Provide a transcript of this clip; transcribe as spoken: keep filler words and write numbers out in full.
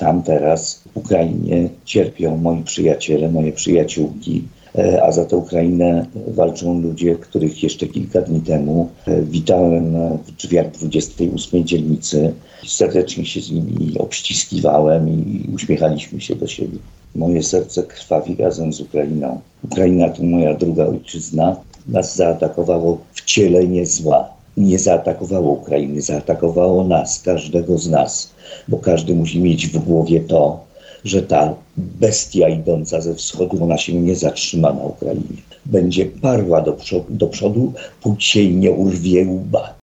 tam teraz w Ukrainie cierpią moi przyjaciele, moje przyjaciółki, a za tę Ukrainę walczą ludzie, których jeszcze kilka dni temu witałem w drzwiach dwudziestej ósmej dzielnicy. Serdecznie się z nimi obściskiwałem i uśmiechaliśmy się do siebie. Moje serce krwawi razem z Ukrainą. Ukraina to moja druga ojczyzna. Nas zaatakowało wcielenie zła. Nie zaatakowało Ukrainy, zaatakowało nas, każdego z nas, bo każdy musi mieć w głowie to, że ta bestia idąca ze wschodu, ona się nie zatrzyma na Ukrainie. Będzie parła do przodu, do przodu póki się jej nie urwie łba.